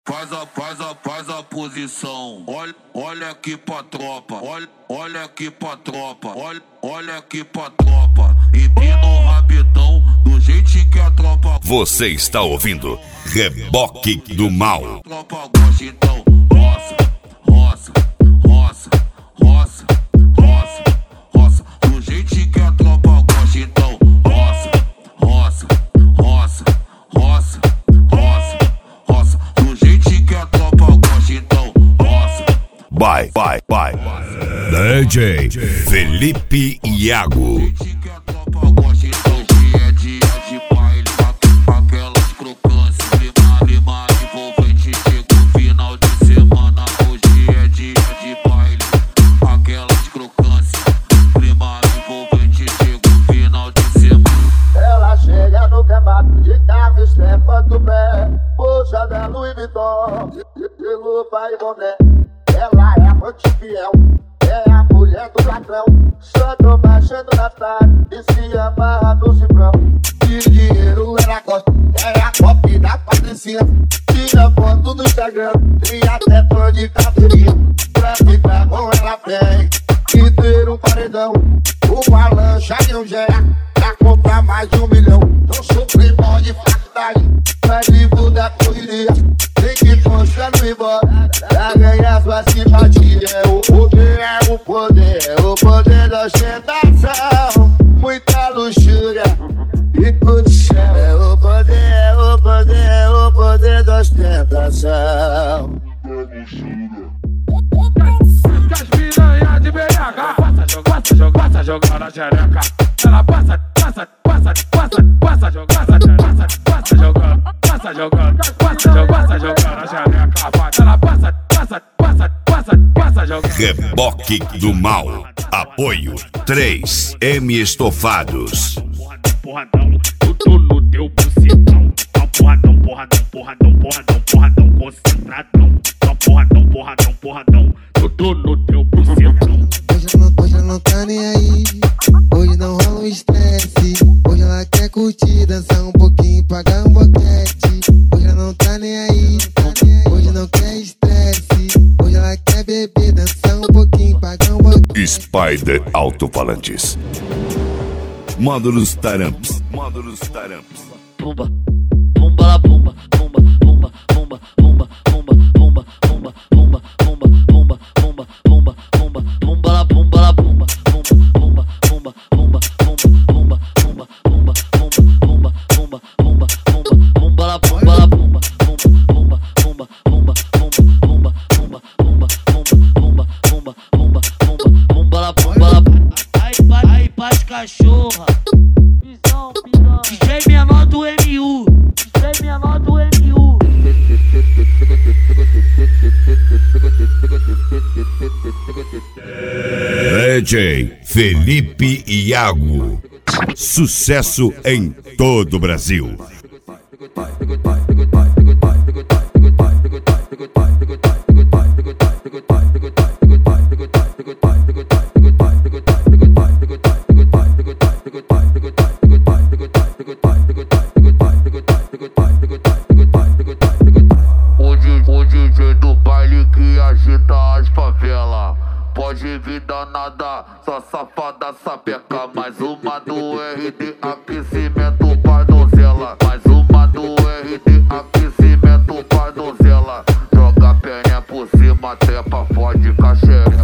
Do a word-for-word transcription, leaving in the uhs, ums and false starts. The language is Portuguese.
faz a, faz a, faz a posição. Olha, olha aqui pra tropa, olha, olha aqui pra tropa, olha, olha aqui pra tropa. Empina o rabetão do jeitinho que a tropa. Você está ouvindo Reboque do Mal. A tropa gosta, então roça, roça, roça, roça, roça, roça. Do jeitinho que a tropa gosta, então roça, roça, roça, roça, roça, roça. Do jeitinho que a tropa gosta, então roça. Vai, vai, vai. D J Felipe Iago. Poxa da Louis Vuitton, de luva e boné. Ela é amante fiel, é a mulher do patrão. Só tô baixando na tarde e se amarra no cibrão. De dinheiro ela gosta, é a copy da Patricinha. Tira foto no Instagram e até fã de cafezinha. Pra ficar com ela tem que ter um paredão, uma lancha e um jet pra comprar mais de um milhão. Eu sou playboy de faculdade, mas vivo da correria. Tem que forçar no embora pra ganhar sua simpatia. O poder é o poder, é o poder da ostentação. Muita luxúria e curtição. É o poder, é o poder, é o poder da ostentação. As piranhas de B H passa jogando, passa jogando a xereca. Ela passa, passa, passa, passa, passa jogando, passa, passa jogando, passa jogando, passa jogando, passa jogando a xereca. Ela passa, passa, passa, passa, passa jogando. Reboque do Mal. Apoio três M Estofados. Porradão, tudo no teu bucetão. Porradão, porradão, porradão, porradão, porradão, concentradão. Só porradão, porradão, porradão, tudo no teu bucetão. Hoje não, hoje não tá nem aí, hoje não rola um estresse. Hoje ela quer curtir, dançar um pouquinho, pagar um boquete. Hoje ela não tá nem aí, hoje não quer estresse. Hoje ela quer beber, dançar um pouquinho, pagar um boquete. Spider Alto-Falantes. Módulos Taramps. Módulos Taramps. Pumba, pumba la pumba, pumba, pumba, pumba, pumba, pumba, pumba, pumba, pumba, pumba, pumba, pumba, pumba, pumba, pumba la pumba la pumba, pumba, pumba, pumba, pumba, pumba, pumba, pumba, pumba, pumba, pumba, pumba, pumba, pumba la pumba la pumba, pumba, pumba, pumba, pumba, pumba, pumba, pumba, pumba, pumba, pumba, pumba, pumba la pumba la pumba. Ai, ai, paz cachorra. D J menor do M U, D J menor do M U. D J Felipe Iago. Sucesso em todo o Brasil. O D J do baile que agita as favelas. Pode vir danada, só safada sapeca. Mais uma do R D, aquecimento pra donzela. Mais uma do R D, aquecimento pra donzela. Joga a perna por cima, trepa, fode caixeira.